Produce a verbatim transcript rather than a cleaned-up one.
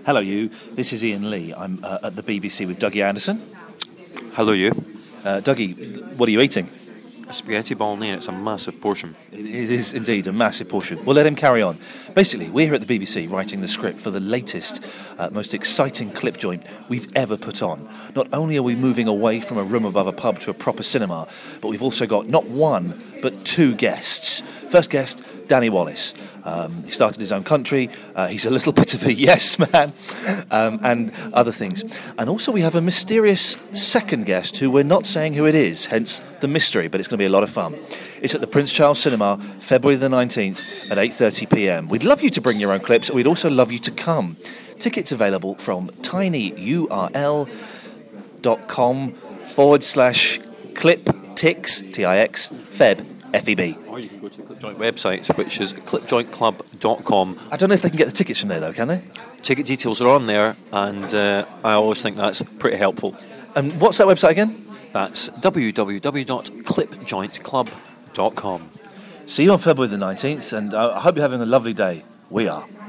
Hello, you. This is Ian Lee. I'm uh, at the B B C with Dougie Anderson. Hello, you. Uh, Dougie, what are you eating? A spaghetti bolognese. It's a massive portion. It is indeed a massive portion. We'll let him carry on. Basically, we're here at the B B C writing the script for the latest, uh, most exciting clip joint we've ever put on. Not only are we moving away from a room above a pub to a proper cinema, but we've also got not one, but two guests. First guest, Danny Wallace. Um, he started his own country. Uh, he's a little bit of a yes man, um, and other things. And also we have a mysterious second guest who we're not saying who it is, hence the mystery, but it's going to be a lot of fun. It's at the Prince Charles Cinema, February the nineteenth at eight thirty p.m. We'd love you to bring your own clips. We'd also love you to come. Tickets available from tinyurl.com forward slash clip tix, T I X, Feb, F E B. Or you can go to the Clip Joint website, which is clip joint club dot com. I don't know if they can get the tickets from there, though, can they? Ticket details are on there, and uh, I always think that's pretty helpful. And what's that website again? That's w w w dot clip joint club dot com. See you on February the nineteenth, and I hope you're having a lovely day. We are.